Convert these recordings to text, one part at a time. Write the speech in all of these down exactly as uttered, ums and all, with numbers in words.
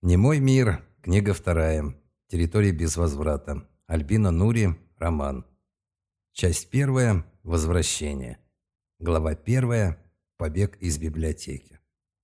Немой мир. Книга вторая. Территория без возврата. Альбина Нури. Роман. Часть первая. Возвращение. Глава первая. Побег из библиотеки.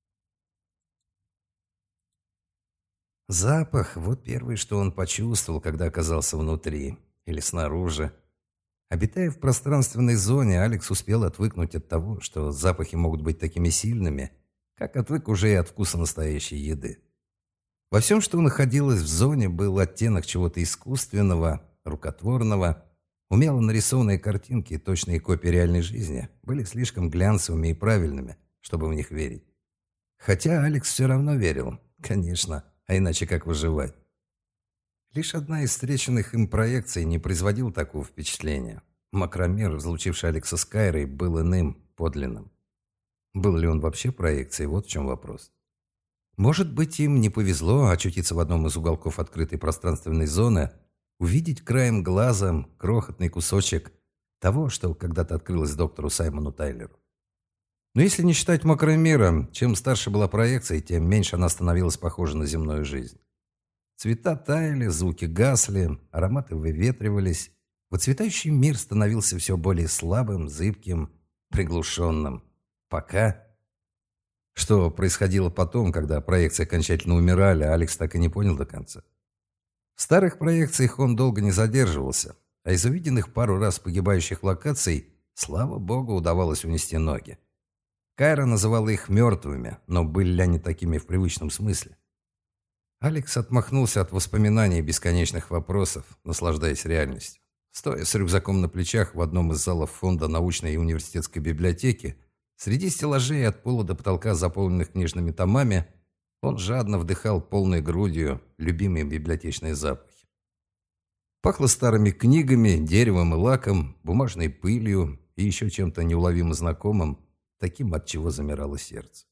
Запах – вот первое, что он почувствовал, когда оказался внутри или снаружи. Обитая в пространственной зоне, Алекс успел отвыкнуть от того, что запахи могут быть такими сильными, как отвык уже и от вкуса настоящей еды. Во всем, что находилось в зоне, был оттенок чего-то искусственного, рукотворного. Умело нарисованные картинки, точные копии реальной жизни, были слишком глянцевыми и правильными, чтобы в них верить. Хотя Алекс все равно верил, конечно, а иначе как выживать? Лишь одна из встреченных им проекций не производила такого впечатления. Макромир, разлучивший Алекса с Кайрой, был иным, подлинным. Был ли он вообще проекцией? Вот в чем вопрос. Может быть, им не повезло очутиться в одном из уголков открытой пространственной зоны, увидеть краем глаза крохотный кусочек того, что когда-то открылось доктору Саймону Тайлеру. Но если не считать макромира, чем старше была проекция, тем меньше она становилась похожа на земную жизнь. Цвета таяли, звуки гасли, ароматы выветривались. Выцветающий мир становился все более слабым, зыбким, приглушенным. Пока... Что происходило потом, когда проекции окончательно умирали, Алекс так и не понял до конца. В старых проекциях он долго не задерживался, а из увиденных пару раз погибающих локаций, слава богу, удавалось унести ноги. Кайра называла их мертвыми, но были ли они такими в привычном смысле? Алекс отмахнулся от воспоминаний и бесконечных вопросов, наслаждаясь реальностью. Стоя с рюкзаком на плечах в одном из залов фонда научной и университетской библиотеки, среди стеллажей от пола до потолка, заполненных книжными томами, он жадно вдыхал полной грудью любимые библиотечные запахи. Пахло старыми книгами, деревом и лаком, бумажной пылью и еще чем-то неуловимо знакомым, таким, от чего замирало сердце.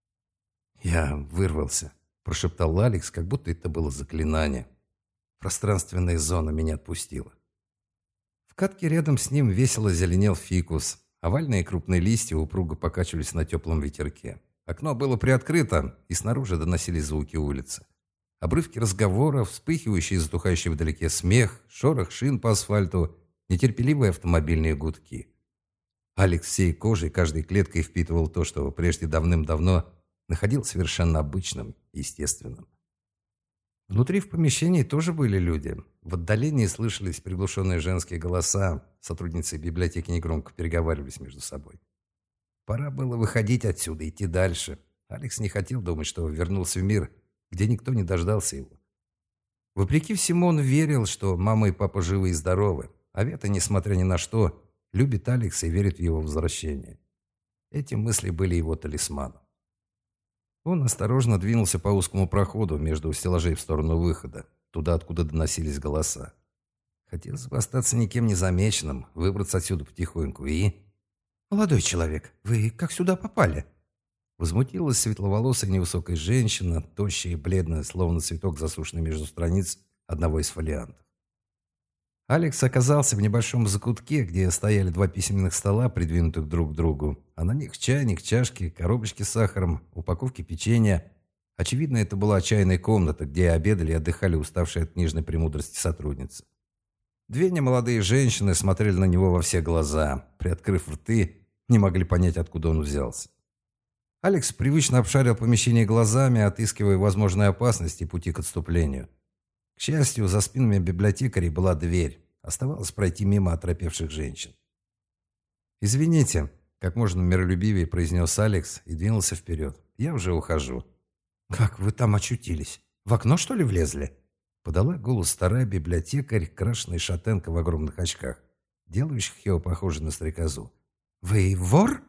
«Я вырвался», – прошептал Алекс, как будто это было заклинание. Пространственная зона меня отпустила. В катке рядом с ним весело зеленел фикус. Овальные крупные листья упруго покачивались на теплом ветерке. Окно было приоткрыто, и снаружи доносились звуки улицы. Обрывки разговоров, вспыхивающий и затухающий вдалеке смех, шорох шин по асфальту, нетерпеливые автомобильные гудки. Алекс всей кожей, каждой клеткой впитывал то, что прежде давным-давно находил совершенно обычным, естественным. Внутри в помещении тоже были люди. В отдалении слышались приглушенные женские голоса. Сотрудницы библиотеки негромко переговаривались между собой. Пора было выходить отсюда, идти дальше. Алекс не хотел думать, что вернулся в мир, где никто не дождался его. Вопреки всему, он верил, что мама и папа живы и здоровы. А Вета, несмотря ни на что, любит Алекса и верит в его возвращение. Эти мысли были его талисманом. Он осторожно двинулся по узкому проходу между стеллажей в сторону выхода, туда, откуда доносились голоса. Хотелось бы остаться никем незамеченным, выбраться отсюда потихоньку и... «Молодой человек, вы как сюда попали?» Возмутилась светловолосая невысокая женщина, тощая и бледная, словно цветок, засушенный между страниц одного из фолиантов. Алекс оказался в небольшом закутке, где стояли два письменных стола, придвинутых друг к другу, а на них чайник, чашки, коробочки с сахаром, упаковки печенья. Очевидно, это была чайная комната, где обедали и отдыхали уставшие от книжной премудрости сотрудницы. Две немолодые женщины смотрели на него во все глаза, приоткрыв рты, не могли понять, откуда он взялся. Алекс привычно обшарил помещение глазами, отыскивая возможные опасности и пути к отступлению. К счастью, за спинами библиотекарей была дверь. Оставалось пройти мимо оторопевших женщин. «Извините», — как можно миролюбивее произнес Алекс и двинулся вперед. «Я уже ухожу». «Как вы там очутились? В окно, что ли, влезли?» Подала голос старая библиотекарь, крашеная шатенка в огромных очках, делающих ее похожей на стрекозу. «Вы вор?»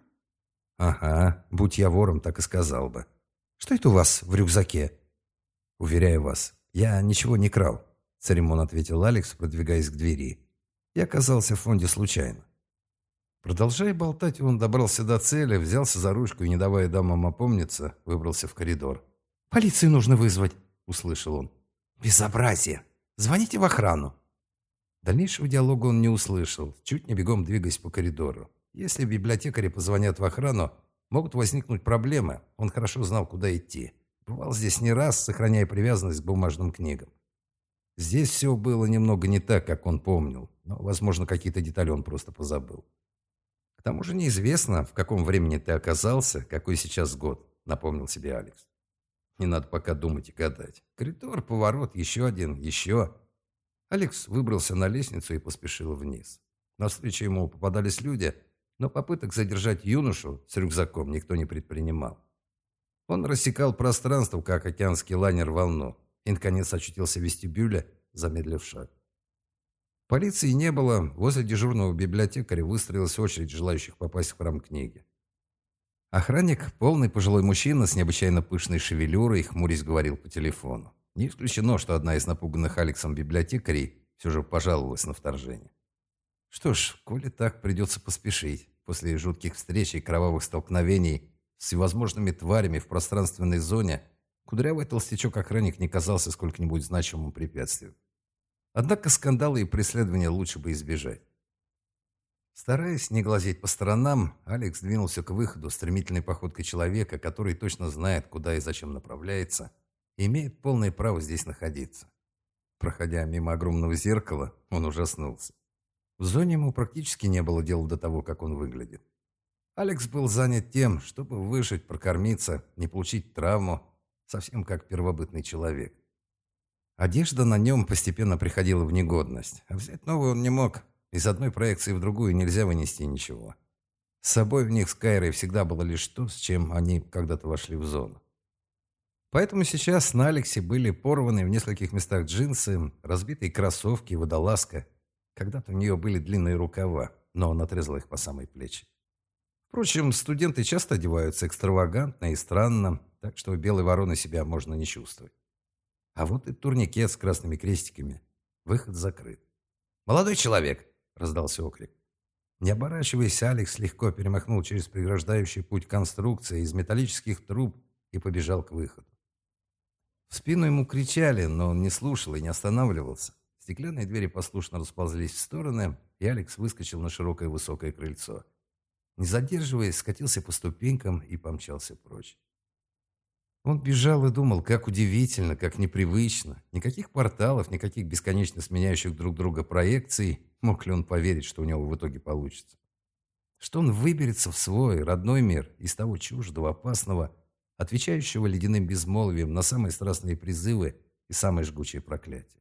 «Ага, будь я вором, так и сказал бы». «Что это у вас в рюкзаке?» «Уверяю вас, я ничего не крал», — церемонно ответил Алекс, продвигаясь к двери. «Я оказался в фонде случайно». Продолжая болтать, он добрался до цели, взялся за ручку и, не давая дамам опомниться, выбрался в коридор. «Полицию нужно вызвать», — услышал он. «Безобразие! Звоните в охрану!» Дальнейшего диалога он не услышал, чуть не бегом двигаясь по коридору. Если библиотекари позвонят в охрану, могут возникнуть проблемы. Он хорошо знал, куда идти. Бывал здесь не раз, сохраняя привязанность к бумажным книгам. Здесь все было немного не так, как он помнил, но, возможно, какие-то детали он просто позабыл. К тому же неизвестно, в каком времени ты оказался, какой сейчас год, напомнил себе Алекс. Не надо пока думать и гадать. Коридор, поворот, еще один, еще. Алекс выбрался на лестницу и поспешил вниз. Навстречу ему попадались люди, но попыток задержать юношу с рюкзаком никто не предпринимал. Он рассекал пространство, как океанский лайнер волну, и, наконец, очутился в вестибюле, замедлив шаг. Полиции не было, возле дежурного библиотекаря выстроилась очередь желающих попасть в храм книги. Охранник, полный пожилой мужчина с необычайно пышной шевелюрой, хмурясь говорил по телефону. Не исключено, что одна из напуганных Алексом библиотекарей все же пожаловалась на вторжение. Что ж, коли так, придется поспешить. После жутких встреч и кровавых столкновений с всевозможными тварями в пространственной зоне кудрявый толстячок-охранник не казался сколько-нибудь значимым препятствием. Однако скандалы и преследования лучше бы избежать. Стараясь не глазеть по сторонам, Алекс двинулся к выходу стремительной походкой человека, который точно знает, куда и зачем направляется, и имеет полное право здесь находиться. Проходя мимо огромного зеркала, он ужаснулся. В зоне ему практически не было дела до того, как он выглядит. Алекс был занят тем, чтобы выжить, прокормиться, не получить травму, совсем как первобытный человек. Одежда на нем постепенно приходила в негодность, а взять новую он не мог. Из одной проекции в другую нельзя вынести ничего. С собой в них с Кайрой всегда было лишь то, с чем они когда-то вошли в зону. Поэтому сейчас на Алексе были порваны в нескольких местах джинсы, разбитые кроссовки, водолазка. Когда-то у нее были длинные рукава, но он отрезал их по самой плечи. Впрочем, студенты часто одеваются экстравагантно и странно, так что белой вороной себя можно не чувствовать. А вот и турникет с красными крестиками. Выход закрыт. «Молодой человек!» — раздался окрик. Не оборачиваясь, Алекс легко перемахнул через преграждающий путь конструкции из металлических труб и побежал к выходу. В спину ему кричали, но он не слушал и не останавливался. Стеклянные двери послушно расползлись в стороны, и Алекс выскочил на широкое высокое крыльцо. Не задерживаясь, скатился по ступенькам и помчался прочь. Он бежал и думал, как удивительно, как непривычно. Никаких порталов, никаких бесконечно сменяющих друг друга проекций. Мог ли он поверить, что у него в итоге получится? Что он выберется в свой родной мир из того чуждого, опасного, отвечающего ледяным безмолвием на самые страстные призывы и самые жгучие проклятия.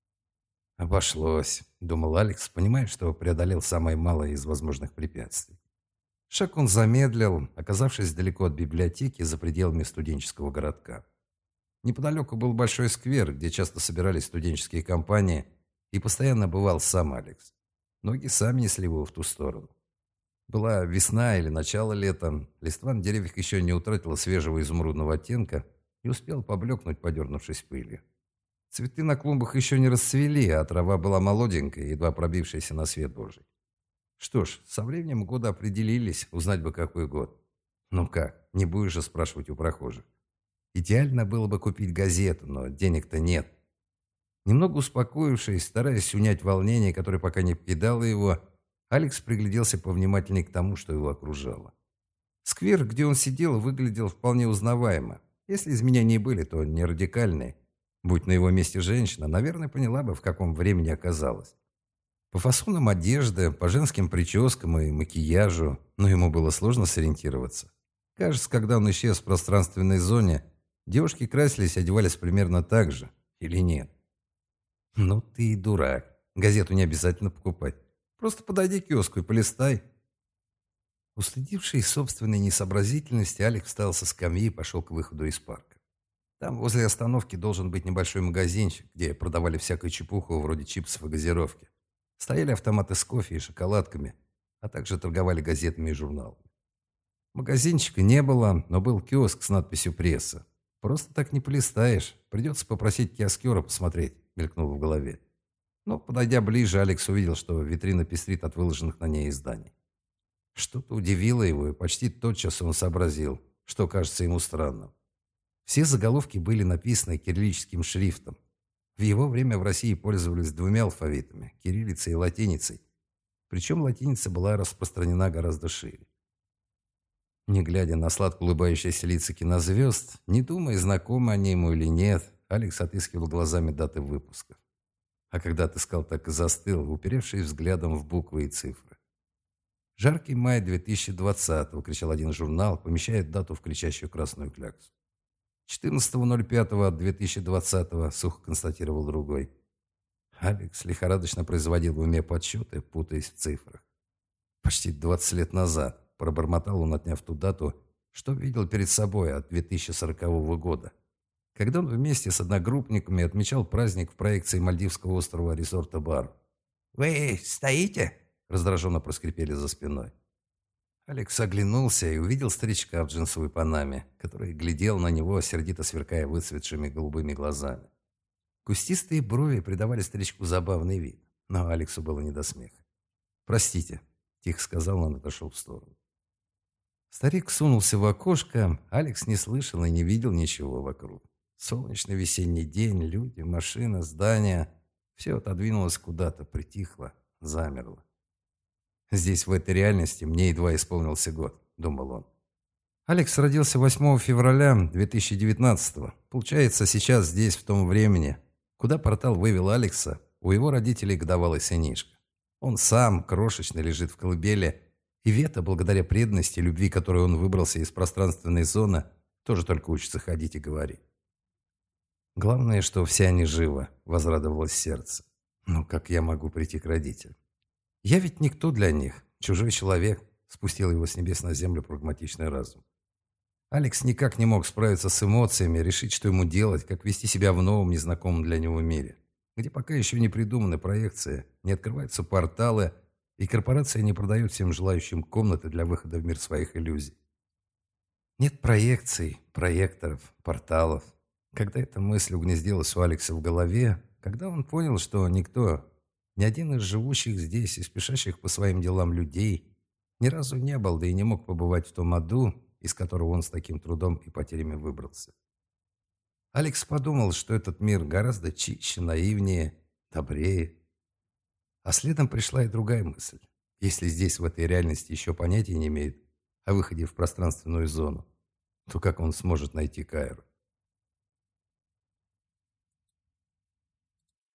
«Обошлось», — думал Алекс, понимая, что преодолел самое малое из возможных препятствий. Шаг он замедлил, оказавшись далеко от библиотеки, за пределами студенческого городка. Неподалеку был большой сквер, где часто собирались студенческие компании, и постоянно бывал сам Алекс. Ноги сами несли его в ту сторону. Была весна или начало лета, листва на деревьях еще не утратила свежего изумрудного оттенка и успел поблекнуть, подернувшись пылью. Цветы на клумбах еще не расцвели, а трава была молоденькая, едва пробившаяся на свет Божий. Что ж, со временем года определились, узнать бы какой год. Ну как, не будешь же спрашивать у прохожих. Идеально было бы купить газету, но денег-то нет. Немного успокоившись, стараясь унять волнение, которое пока не покидало его, Алекс пригляделся повнимательнее к тому, что его окружало. Сквер, где он сидел, выглядел вполне узнаваемо. Если изменения были, то не радикальные. Будь на его месте женщина, наверное, поняла бы, в каком времени оказалась. По фасонам одежды, по женским прическам и макияжу, но ему было сложно сориентироваться. Кажется, когда он исчез в пространственной зоне, девушки красились и одевались примерно так же. Или нет? Ну ты и дурак. Газету не обязательно покупать. Просто подойди к киоску и полистай. Устыдивший собственной несообразительности, Алекс встал со скамьи и пошел к выходу из парка. Там возле остановки должен быть небольшой магазинчик, где продавали всякую чепуху вроде чипсов и газировки. Стояли автоматы с кофе и шоколадками, а также торговали газетами и журналами. Магазинчика не было, но был киоск с надписью «Пресса». Просто так не полистаешь, придется попросить киоскера посмотреть, мелькнуло в голове. Но, подойдя ближе, Алекс увидел, что витрина пестрит от выложенных на ней изданий. Что-то удивило его, и почти тотчас он сообразил, что кажется ему странным. Все заголовки были написаны кириллическим шрифтом. В его время в России пользовались двумя алфавитами – кириллицей и латиницей. Причем латиница была распространена гораздо шире. Не глядя на сладко улыбающиеся лица кинозвезд, не думая, знакомы они ему или нет, Алекс отыскивал глазами даты выпусков. А когда отыскал, так и застыл, уперевшись взглядом в буквы и цифры. «Жаркий май две тысячи двадцатого», — кричал один журнал, помещает дату в кричащую красную кляксу. четырнадцатого ноль пятого две тысячи двадцатого, сухо констатировал другой. Алекс лихорадочно производил в уме подсчеты, путаясь в цифрах. Почти двадцать лет назад, пробормотал он, отняв ту дату, что видел перед собой от две тысячи сорокового года, когда он вместе с одногруппниками отмечал праздник в проекции Мальдивского острова резорта Бар. «Вы стоите?» — раздраженно проскрипели за спиной. Алекс оглянулся и увидел старичка в джинсовой панаме, который глядел на него, сердито сверкая выцветшими голубыми глазами. Кустистые брови придавали старичку забавный вид, но Алексу было не до смеха. «Простите», — тихо сказал он и отошел в сторону. Старик сунулся в окошко, Алекс не слышал и не видел ничего вокруг. Солнечный весенний день, люди, машина, здания — все отодвинулось куда-то, притихло, замерло. «Здесь, в этой реальности, мне едва исполнился год», — думал он. Алекс родился восьмого февраля две тысячи девятнадцатого. Получается, сейчас здесь, в том времени, куда портал вывел Алекса, у его родителей годовалый сынишка. Он сам, крошечный, лежит в колыбели, и Вета, благодаря преданности и любви, которой он выбрался из пространственной зоны, тоже только учится ходить и говорить. «Главное, что все они живы», — возрадовалось сердце. «Ну, как я могу прийти к родителям? Я ведь никто для них, чужой человек», — спустил его с небес на землю прагматичный разум. Алекс никак не мог справиться с эмоциями, решить, что ему делать, как вести себя в новом, незнакомом для него мире, где пока еще не придуманы проекции, не открываются порталы, и корпорация не продает всем желающим комнаты для выхода в мир своих иллюзий. Нет проекций, проекторов, порталов. Когда эта мысль угнездилась у Алекса в голове, когда он понял, что никто, ни один из живущих здесь и спешащих по своим делам людей ни разу не был, да и не мог побывать в том аду, из которого он с таким трудом и потерями выбрался. Алекс подумал, что этот мир гораздо чище, наивнее, добрее. А следом пришла и другая мысль. Если здесь, в этой реальности, еще понятия не имеет о выходе в пространственную зону, то как он сможет найти Кайру?